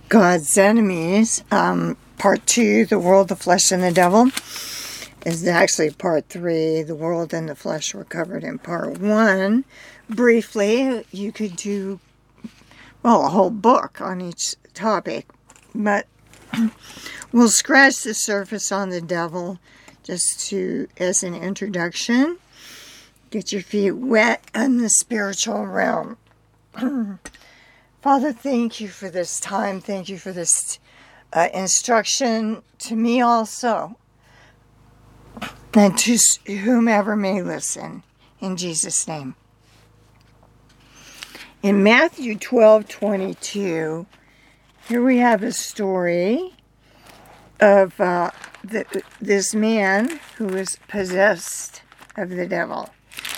God's Enemies, Part 2, The World, the Flesh, and the Devil, is actually Part 3. The World and the Flesh were covered in Part 1. Briefly, you could do, well, a whole book on each topic, but we'll scratch the surface on the devil just as an introduction. Get your feet wet in the spiritual realm. Father, thank you for this time. Thank you for this instruction to me also, and to whomever may listen. In Jesus' name. In Matthew 12:22, here we have a story of this man who was possessed of the devil.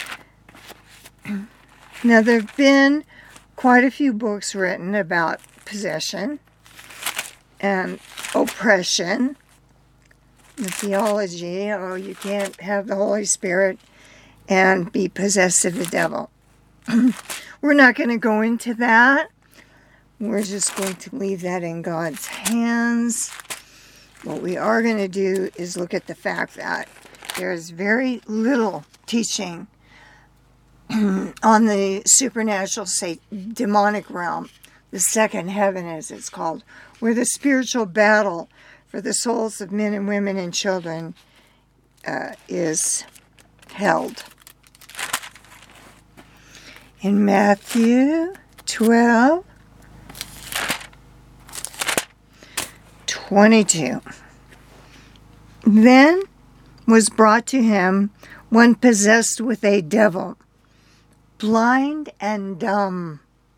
Now, there have been quite a few books written about possession and oppression, the theology. Oh, you can't have the Holy Spirit and be possessed of the devil. We're not going to go into that. We're just going to leave that in God's hands. What we are going to do is look at the fact that there's very little teaching on the supernatural, say, demonic realm, the second heaven as it's called, where the spiritual battle for the souls of men and women and children is held. In Matthew 12:22, then was brought to him one possessed with a devil, blind and dumb,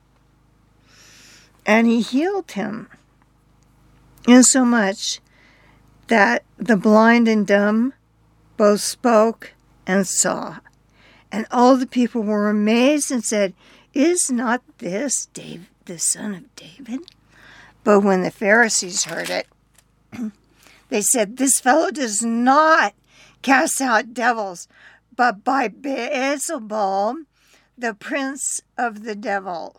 and he healed him, insomuch that the blind and dumb both spoke and saw. And all the people were amazed and said, "Is not this David, the son of David?" But when the Pharisees heard it, they said, "This fellow does not cast out devils, but by Beelzebul, the prince of the devils."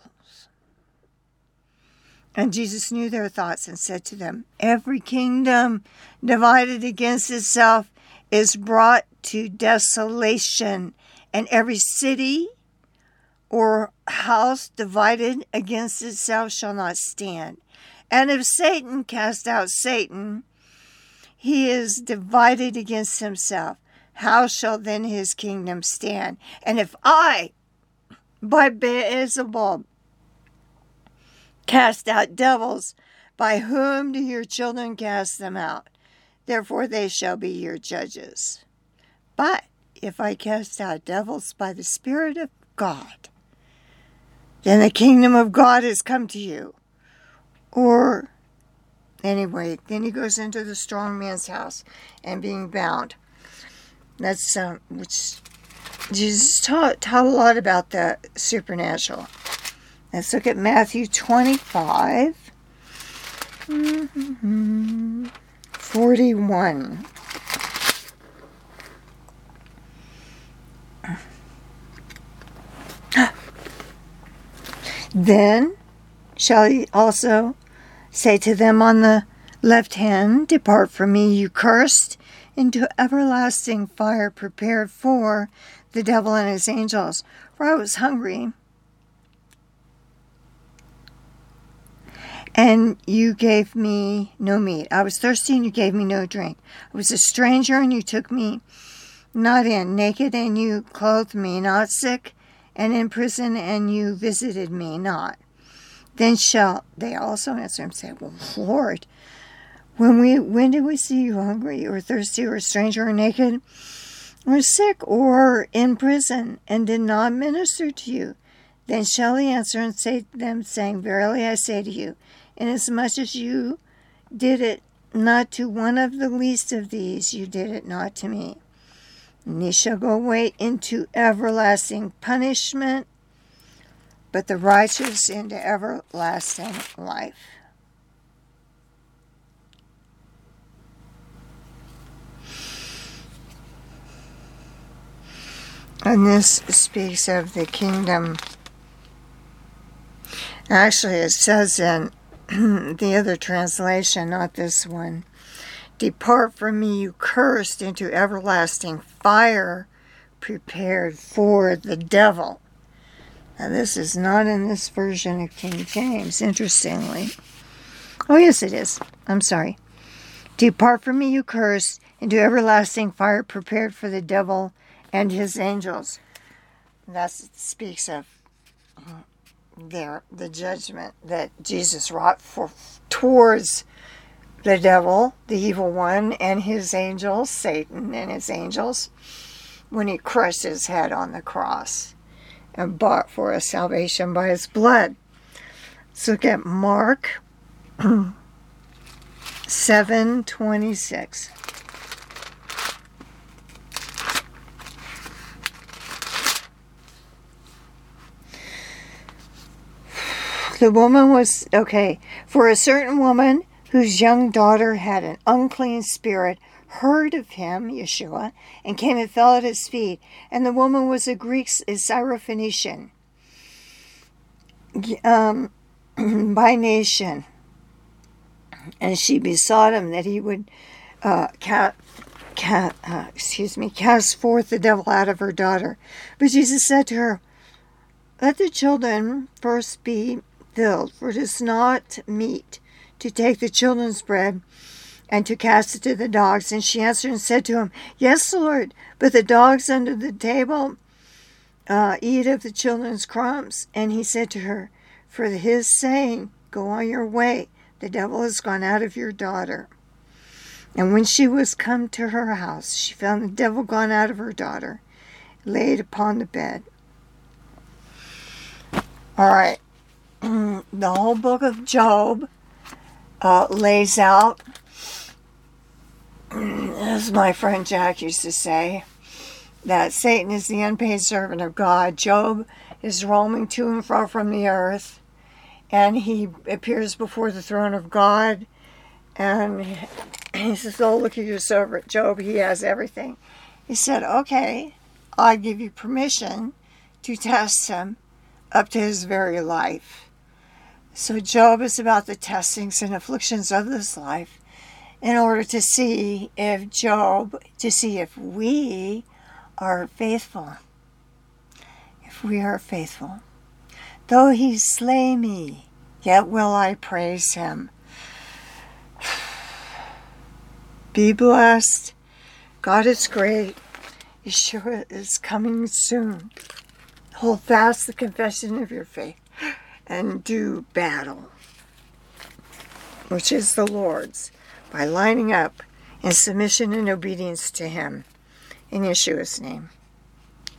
And Jesus knew their thoughts and said to them, "Every kingdom divided against itself is brought to desolation, and every city or house divided against itself shall not stand. And if Satan cast out Satan, he is divided against himself. How shall then his kingdom stand? And if I, by Beelzebul, cast out devils, by whom do your children cast them out? Therefore they shall be your judges. But if I cast out devils by the Spirit of God, then the kingdom of God has come to you." Or, anyway, then he goes into the strong man's house and being bound. That's which Jesus taught a lot about the supernatural. Let's look at Matthew 25, 41. Then shall he also say to them on the left hand, "Depart from me, you cursed, into everlasting fire prepared for the devil and his angels. For I was hungry, and you gave me no meat. I was thirsty, and you gave me no drink. I was a stranger, and you took me not in. Naked, and you clothed me not. Sick, and in prison, and you visited me not." Then shall they also answer him, say, "Well, Lord, when did we see you hungry, or thirsty, or a stranger, or naked, or sick, or in prison, and did not minister to you?" Then shall he answer and say to them, saying, "Verily I say to you, inasmuch as you did it not to one of the least of these, you did it not to me. And ye shall go away into everlasting punishment, but the righteous into everlasting life." And this speaks of the kingdom. Actually, it says in the other translation, not this one. Depart from me, you cursed, into everlasting fire prepared for the devil. Now, this is not in this version of King James, interestingly. Oh, yes, it is. I'm sorry. Depart from me, you cursed, into everlasting fire prepared for the devil and his angels. That speaks of the judgment that Jesus wrought towards the devil, the evil one, and his angels, Satan and his angels, when he crushed his head on the cross and bought for us salvation by his blood. Let's look at Mark 7:26. The woman was, for a certain woman whose young daughter had an unclean spirit heard of him, Yeshua, and came and fell at his feet. And the woman was a Greek, a Syrophoenician by nation. And she besought him that he would cast forth the devil out of her daughter. But Jesus said to her, let the children first be filled, for it is not meet to take the children's bread and to cast it to the dogs. And she answered and said to him, yes, Lord, but the dogs under the table eat of the children's crumbs. And he said to her, for his saying, go on your way, the devil has gone out of your daughter. And when she was come to her house, she found the devil gone out of her daughter, laid upon the bed. All right. The whole book of Job lays out, as my friend Jack used to say, that Satan is the unpaid servant of God. Job is roaming to and fro from the earth, and he appears before the throne of God, and he says, oh, look at your servant Job, he has everything. He said, okay, I give you permission to test him up to his very life. So Job is about the testings and afflictions of this life in order to see if we are faithful. If we are faithful. Though he slay me, yet will I praise him. Be blessed. God is great. Yeshua is coming soon. Hold fast the confession of your faith and do battle, which is the Lord's, by lining up in submission and obedience to him. In Yeshua's name.